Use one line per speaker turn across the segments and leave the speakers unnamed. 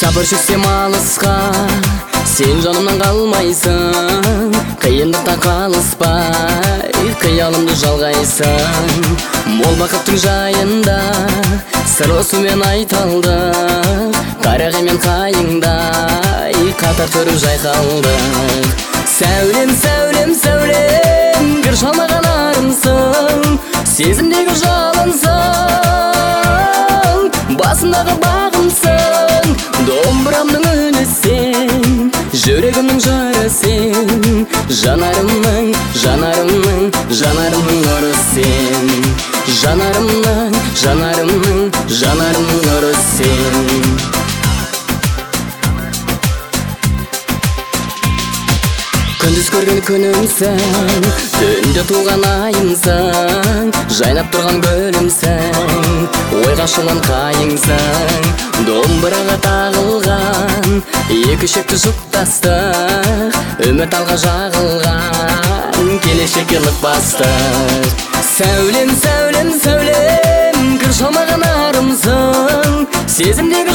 Сапар алысқа, сен жанымнан қалмайсың. Қиындықта қалыспай, қиялымды жалғайсың. Мол бақыттың жайында сырлы сумен айталдық. Қарағай мен қайыңдай қатар тұрып жайқалдық. Сәулем, сәулем, сәулем, кір шалмаған арымсың. Сезімдегі жалынсың, басындағы бағымсың. Домбырамның үні сен, жүрегімнің жары сен. Жанарымның, жанарымның, жанарымның нұры сен. Жанарымның, жанарымның, жанарымның нұры сен. Күндіз көрген күнімсің, түнде туған айымсың. Жайнап тұрған гүлімсің, ойға шылын қайыңсың. Домбыраға тағылған екі шекті жұптастық. Үміт алға жағылған келешекке лық бастық. Сәулем, сәулем, сәулем, кір шалмаған арымсың. Сезімдегі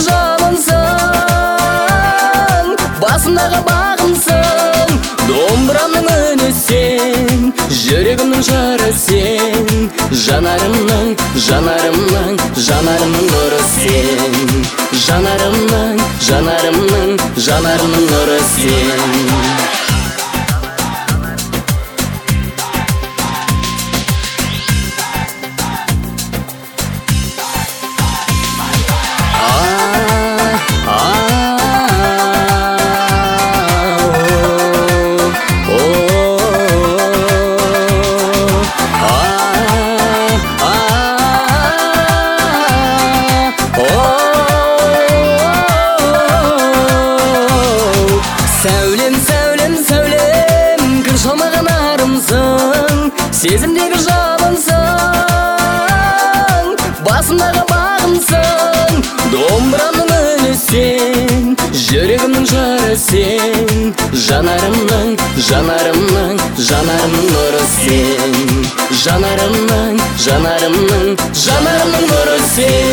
жалынсың, басындағы бағымсың. Домбырамның үні сен, жүрегімнің жары сен. Жанарымның, жанарымның, жанарымның нұры сен. Жанарымның, жанарымның, жанарымның нұры сен. Сәулем, сәулем, сәулем, кір шалмаған арымсың. Сезімдегі жалынсың, басымдағы бағымсың. Домбырамның үні сен, жүрегімнің жары сен. Жанарымның, жанарымның, жанарымның нұры сен. Жанарымның, жанарымның, жанарымның нұры сен.